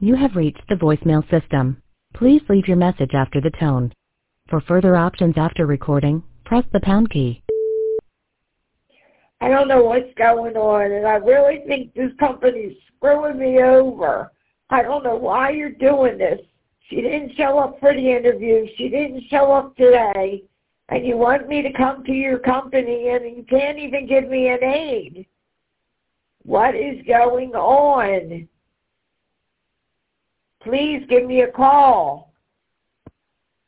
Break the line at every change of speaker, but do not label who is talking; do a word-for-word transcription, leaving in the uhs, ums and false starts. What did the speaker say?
You have reached the voicemail system. Please leave your message after the tone. For further options after recording, press the pound key.
I don't know what's going on, and I really think this company's screwing me over. I don't know why you're doing this. She didn't show up for the interview. She didn't show up today. And you want me to come to your company, and you can't even give me an aid. What is going on? Please give me a call.